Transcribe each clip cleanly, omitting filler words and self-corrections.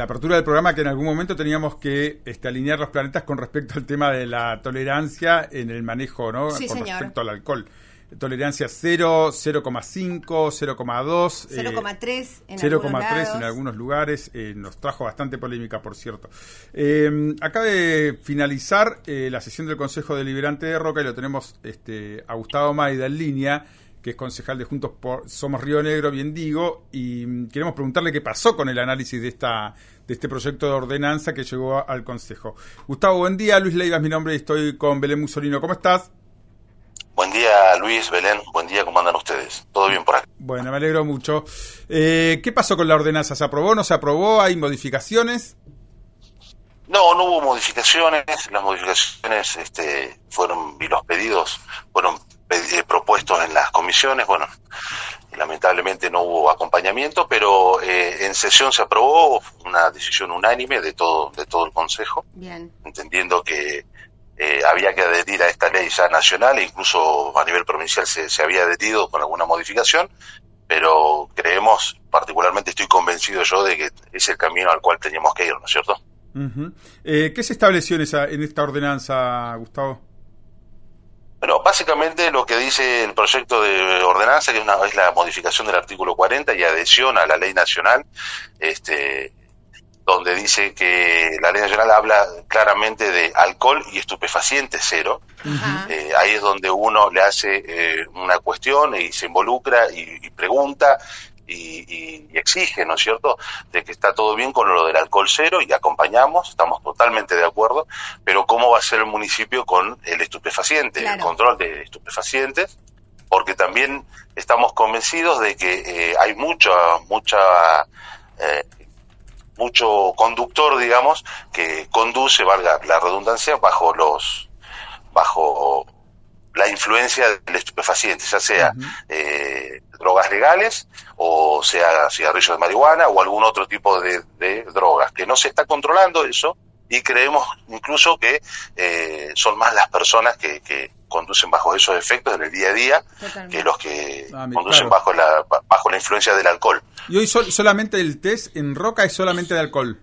la apertura del programa que en algún momento teníamos que alinear los planetas con respecto al tema de la tolerancia en el manejo, ¿no? Sí, con señor. respecto al alcohol. Tolerancia 0, 0,5, 0,2, 0,3 en 0,3 en algunos lugares. Nos trajo bastante polémica, por cierto. Acaba de finalizar la sesión del Consejo Deliberante de Roca y lo tenemos a Gustavo Maida en línea, que es concejal de Juntos por Somos Río Negro, bien digo, y queremos preguntarle qué pasó con el análisis de este proyecto de ordenanza que llegó al Consejo. Gustavo, buen día. Luis Leiva es mi nombre y estoy con Belén Mussolino. ¿Cómo estás? Buen día, Luis, Belén. Buen día, ¿cómo andan ustedes? ¿Todo bien por acá? Bueno, me alegro mucho. ¿Qué pasó con la ordenanza? ¿Se aprobó, no se aprobó? ¿Hay modificaciones? No hubo modificaciones. Las modificaciones fueron, y los pedidos fueron propuestos en las comisiones. Bueno, lamentablemente no hubo acompañamiento, pero en sesión se aprobó una decisión unánime de todo el Consejo. Bien. Entendiendo que había que adherir a esta ley ya nacional, e incluso a nivel provincial se había adherido con alguna modificación, pero creemos, particularmente estoy convencido yo de que es el camino al cual teníamos que ir, ¿no es cierto? Uh-huh. ¿Qué se estableció en esta ordenanza, Gustavo? Bueno, básicamente lo que dice el proyecto de ordenanza, que es la modificación del artículo 40 y adhesión a la ley nacional, donde dice que la ley nacional habla claramente de alcohol y estupefacientes cero. Uh-huh. Ahí es donde uno le hace una cuestión y se involucra y pregunta y exige, ¿no es cierto?, de que está todo bien con lo del alcohol cero y acompañamos, estamos totalmente de acuerdo, pero ¿cómo va a ser el municipio con el estupefaciente, claro, el control de estupefacientes? Porque también estamos convencidos de que hay mucho conductor, digamos, que conduce, valga la redundancia, bajo la influencia del estupefaciente, ya sea drogas legales o sea cigarrillos de marihuana o algún otro tipo de drogas, que no se está controlando eso, y creemos incluso que son más las personas que conducen bajo esos efectos en el día a día. Totalmente. Que los que conducen, claro, bajo la influencia del alcohol. Y hoy solamente el test en Roca es solamente de alcohol.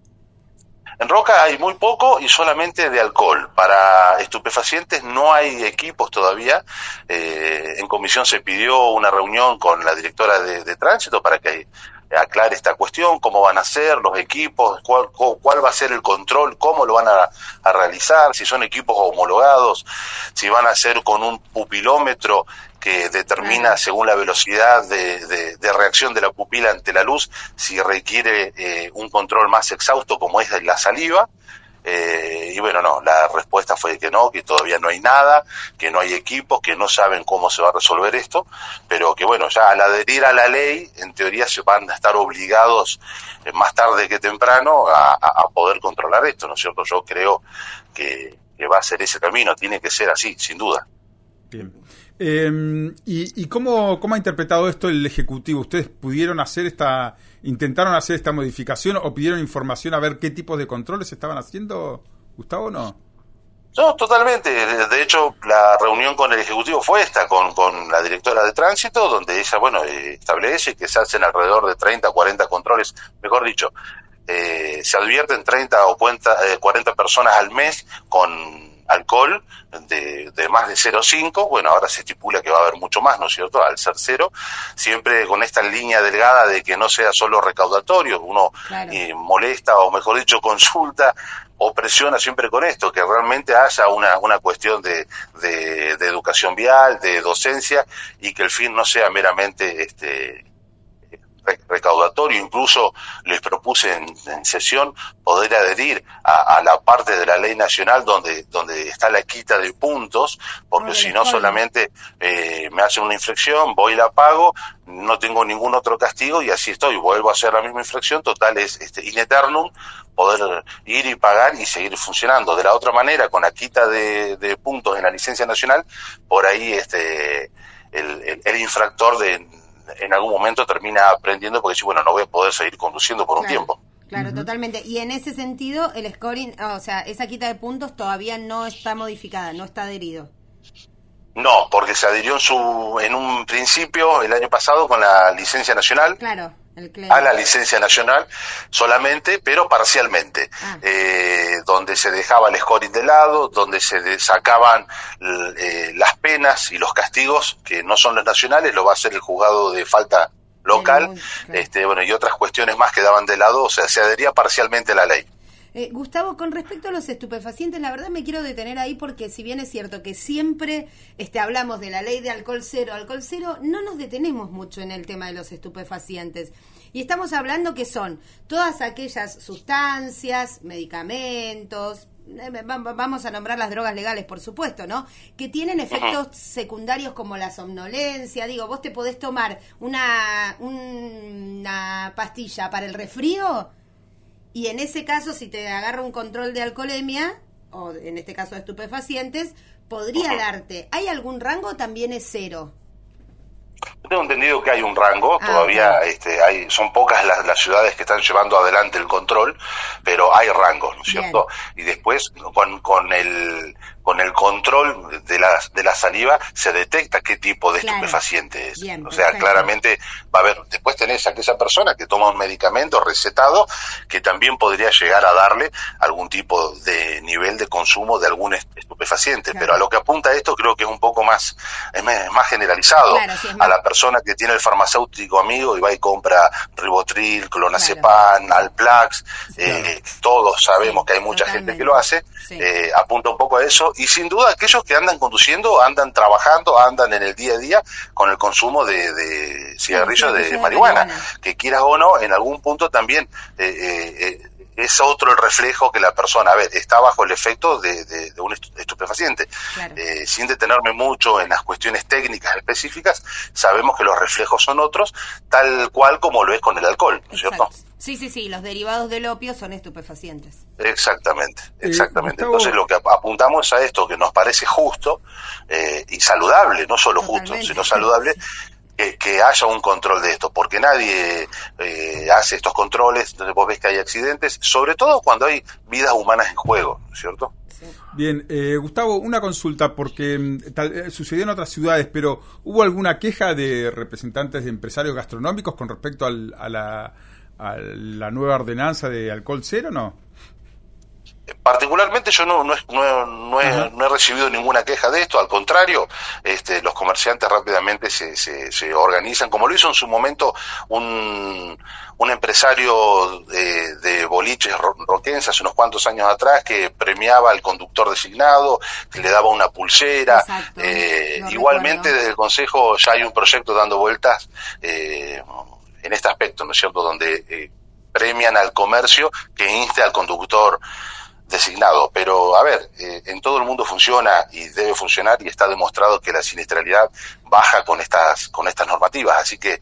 En Roca hay muy poco y solamente de alcohol. Para estupefacientes no hay equipos todavía. En comisión se pidió una reunión con la directora de tránsito para que aclare esta cuestión, cómo van a ser los equipos, cuál va a ser el control, cómo lo van a realizar, si son equipos homologados, si van a ser con un pupilómetro que determina según la velocidad de reacción de la pupila ante la luz, si requiere un control más exhausto como es la saliva. Y bueno, no, la respuesta fue que no, que todavía no hay nada, que no hay equipos, que no saben cómo se va a resolver esto, pero que bueno, ya al adherir a la ley, en teoría se van a estar obligados más tarde que temprano a poder controlar esto, ¿no es cierto? Yo creo que va a ser ese camino, tiene que ser así, sin duda. Bien. ¿Y cómo ha interpretado esto el Ejecutivo? ¿Ustedes intentaron hacer esta modificación o pidieron información a ver qué tipos de controles estaban haciendo, Gustavo, o no? No, totalmente. De hecho, la reunión con el Ejecutivo fue esta, con la directora de tránsito, donde ella, establece que se hacen alrededor de 30 o 40 controles, mejor dicho, se advierten 30 o 40 personas al mes con alcohol de más de 0,5, bueno, ahora se estipula que va a haber mucho más, ¿no es cierto?, al ser cero, siempre con esta línea delgada de que no sea solo recaudatorio, uno claro, molesta, o mejor dicho, consulta o presiona siempre con esto, que realmente haya una cuestión de educación vial, de docencia, y que el fin no sea meramente recaudatorio. Incluso les propuse en sesión poder adherir a la parte de la ley nacional donde está la quita de puntos, porque si no solamente me hacen una infracción, voy y la pago, no tengo ningún otro castigo y así estoy, vuelvo a hacer la misma infracción, total es in eternum poder ir y pagar y seguir funcionando. De la otra manera, con la quita de puntos en la licencia nacional, por ahí el infractor en algún momento termina aprendiendo, porque dice, bueno, no voy a poder seguir conduciendo por un tiempo. Claro, totalmente. Y en ese sentido, el scoring, o sea, esa quita de puntos todavía no está modificada, no está adherido. No, porque se adhirió en un principio el año pasado con la licencia nacional. Claro. a la licencia nacional solamente, pero parcialmente, donde se dejaba el scoring de lado, donde se sacaban las penas y los castigos que no son los nacionales, lo va a hacer el juzgado de falta local, bueno, y otras cuestiones más quedaban de lado, o sea, se adhería parcialmente a la ley. Gustavo, con respecto a los estupefacientes, la verdad me quiero detener ahí porque si bien es cierto que siempre hablamos de la ley de alcohol cero, no nos detenemos mucho en el tema de los estupefacientes. Y estamos hablando que son todas aquellas sustancias, medicamentos, vamos a nombrar las drogas legales, por supuesto, ¿no? Que tienen efectos secundarios como la somnolencia. Digo, vos te podés tomar una pastilla para el resfrío y en ese caso, si te agarra un control de alcoholemia, o en este caso de estupefacientes, podría darte. ¿Hay algún rango o también es cero? Tengo entendido que hay un rango, todavía son pocas las ciudades que están llevando adelante el control, pero hay rangos, ¿no es cierto? Y después con el control de la saliva se detecta qué tipo de estupefaciente es. Bien, o sea, claramente va a haber, después tenés a aquella persona que toma un medicamento recetado que también podría llegar a darle algún tipo de nivel de consumo de algún estupefaciente, pero a lo que apunta esto creo que es un poco más generalizado. A la persona que tiene el farmacéutico amigo y va y compra Rivotril, Clonazepam, Alplax, todos sabemos que hay mucha gente que lo hace, apunta un poco a eso, y sin duda aquellos que andan conduciendo, andan trabajando, andan en el día a día con el consumo de cigarrillos de marihuana, que quieras o no, en algún punto también es otro el reflejo que la persona, está bajo el efecto de un estupefaciente. Sin detenerme mucho en las cuestiones técnicas específicas, sabemos que los reflejos son otros, tal cual como lo es con el alcohol, ¿no es cierto? Sí, los derivados del opio son estupefacientes. Exactamente. Entonces lo que apuntamos es a esto, que nos parece justo y saludable, no solo justo, sino saludable, que haya un control de esto, porque nadie hace estos controles, donde vos ves que hay accidentes, sobre todo cuando hay vidas humanas en juego, ¿no es cierto? Bien, Gustavo, una consulta, porque sucedió en otras ciudades, pero ¿hubo alguna queja de representantes de empresarios gastronómicos con respecto a la nueva ordenanza de alcohol cero, no? Particularmente yo no he recibido ninguna queja de esto, al contrario, los comerciantes rápidamente se organizan, como lo hizo en su momento un empresario de boliches roquense hace unos cuantos años atrás, que premiaba al conductor designado, que le daba una pulsera. Igualmente desde el Consejo ya hay un proyecto dando vueltas en este aspecto, ¿no es cierto?, donde premian al comercio que inste al conductor designado, pero en todo el mundo funciona y debe funcionar, y está demostrado que la siniestralidad baja con estas normativas, así que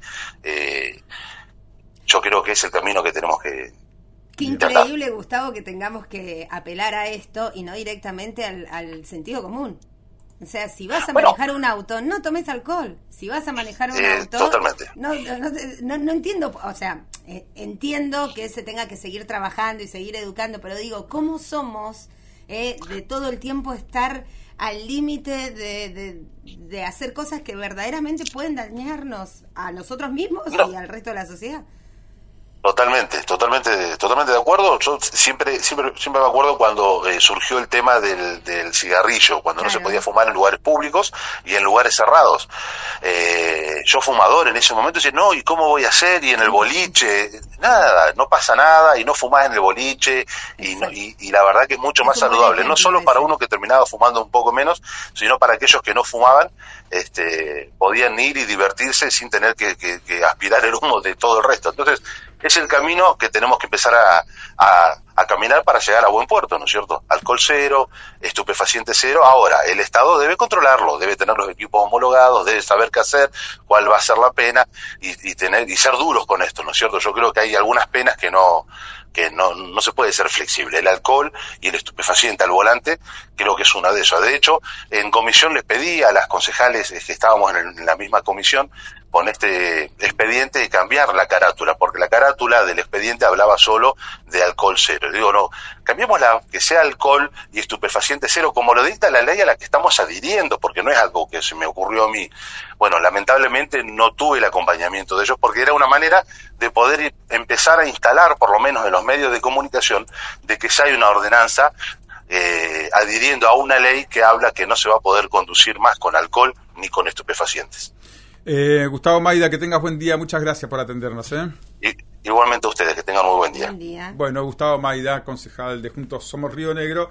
yo creo que es el camino que tenemos que Qué increíble, Gustavo, que tengamos que apelar a esto y no directamente al sentido común. O sea, si vas a manejar un auto, no tomes alcohol. Si vas a manejar un auto... Totalmente. No entiendo, o sea, entiendo que se tenga que seguir trabajando y seguir educando, pero digo, ¿cómo somos de todo el tiempo estar al límite de hacer cosas que verdaderamente pueden dañarnos a nosotros mismos y al resto de la sociedad? Totalmente de acuerdo. Yo siempre me acuerdo cuando surgió el tema del cigarrillo, cuando no se podía fumar en lugares públicos y en lugares cerrados. Yo fumador en ese momento decía, no, ¿y cómo voy a hacer? Y en el boliche, nada, no pasa nada, y no fumás en el boliche, y la verdad que es mucho más saludable, no solo para uno que terminaba fumando un poco menos, sino para aquellos que no fumaban, podían ir y divertirse sin tener que aspirar el humo de todo el resto. Entonces, es el camino que tenemos que empezar a caminar para llegar a buen puerto, ¿no es cierto? Alcohol cero, estupefaciente cero. Ahora, el Estado debe controlarlo, debe tener los equipos homologados, debe saber qué hacer, cuál va a ser la pena, y ser duros con esto, ¿no es cierto? Yo creo que hay algunas penas que no se puede ser flexible. El alcohol y el estupefaciente al volante creo que es una de esas. De hecho, en comisión les pedí a las concejales que estábamos en la misma comisión, con este expediente de cambiar la carátula, porque la carátula del expediente hablaba solo de alcohol cero. Digo, no, cambiémosla, que sea alcohol y estupefaciente cero, como lo dicta la ley a la que estamos adhiriendo, porque no es algo que se me ocurrió a mí. Bueno, lamentablemente no tuve el acompañamiento de ellos, porque era una manera de poder empezar a instalar, por lo menos en los medios de comunicación, de que ya hay una ordenanza adhiriendo a una ley que habla que no se va a poder conducir más con alcohol ni con estupefacientes. Gustavo Maida, que tengas buen día, muchas gracias por atendernos. Igualmente a ustedes, que tengan muy buen día. Buen día. Bueno, Gustavo Maida, concejal de Juntos Somos Río Negro,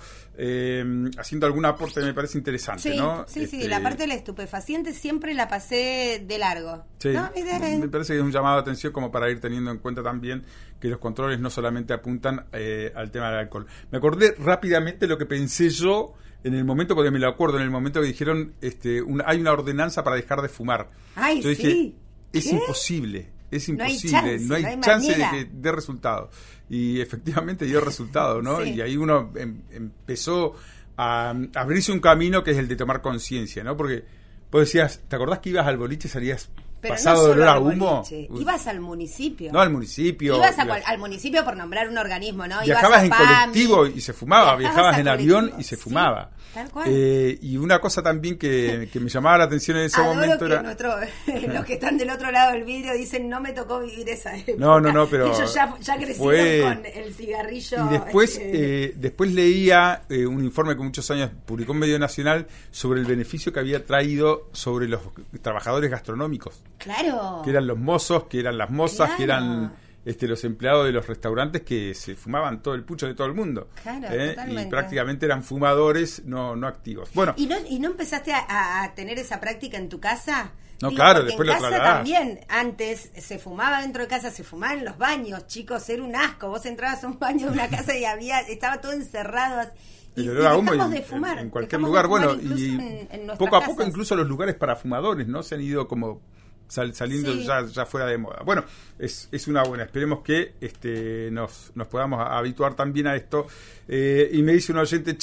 haciendo algún aporte me parece interesante, sí, ¿no? Sí, la parte del estupefaciente siempre la pasé de largo. Sí, ¿no? me parece que es un llamado de atención como para ir teniendo en cuenta también que los controles no solamente apuntan al tema del alcohol. Me acordé rápidamente lo que pensé yo en el momento, porque me lo acuerdo, en el momento que dijeron hay una ordenanza para dejar de fumar. Ay, yo dije, sí. es ¿Qué? imposible. Es imposible, no hay chance manera de que dé resultado. Y efectivamente dio resultado, ¿no? Sí. Y ahí uno empezó a abrirse un camino que es el de tomar conciencia, ¿no? Porque vos decías, ¿te acordás que ibas al boliche y salías Pero pasado no de olor a solo al humo? boliche, ibas al municipio. No, al municipio. Ibas al municipio por nombrar un organismo, ¿no? Viajabas en ibas a PAMI, colectivo y se fumaba, viajabas en avión colectivo. y se fumaba. Sí, tal cual. Y una cosa también que me llamaba la atención en ese momento que era... los que están del otro lado del vidrio dicen, no me tocó vivir esa época. No, pero... Ellos ya crecieron con el cigarrillo. Y después leía un informe que muchos años publicó en Medio Nacional sobre el beneficio que había traído sobre los trabajadores gastronómicos. Claro. Que eran los mozos, que eran las mozas, Claro. que eran los empleados de los restaurantes que se fumaban todo el pucho de todo el mundo. Claro, y totalmente. prácticamente eran fumadores no activos. Bueno, ¿Y no empezaste a tener esa práctica en tu casa? No, claro, porque después en lo casa trasladás. también, antes se fumaba dentro de casa, se fumaba en los baños, chicos, era un asco. Vos entrabas a un baño de una casa y estaba todo encerrado. el olor a humo dejamos y de fumar. en cualquier dejamos lugar. de fumar Bueno, incluso y en nuestras poco a poco casas. incluso los lugares para fumadores, ¿no? Se han ido como saliendo Sí. ya fuera de moda. Bueno, es una buena. Esperemos que nos podamos habituar también a esto. Y me dice un oyente,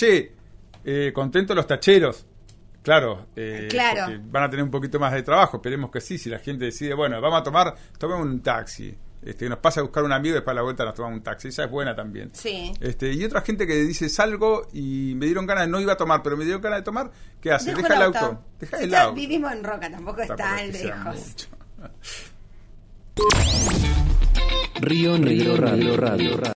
contentos los tacheros. Claro, Claro. porque van a tener un poquito más de trabajo. Esperemos que sí. Si la gente decide, bueno, vamos a tomemos un taxi. Nos pasa a buscar un amigo y después a la vuelta nos tomamos un taxi. Esa es buena también. Sí. Y otra gente que dice, salgo y me dieron ganas, no iba a tomar, pero me dieron ganas de tomar, ¿qué hace? Dejo Deja el auto. Deja Si el ya auto. vivimos en Roca, tampoco está Tampoco es que sea lejos. mucho. Río Negro Radio.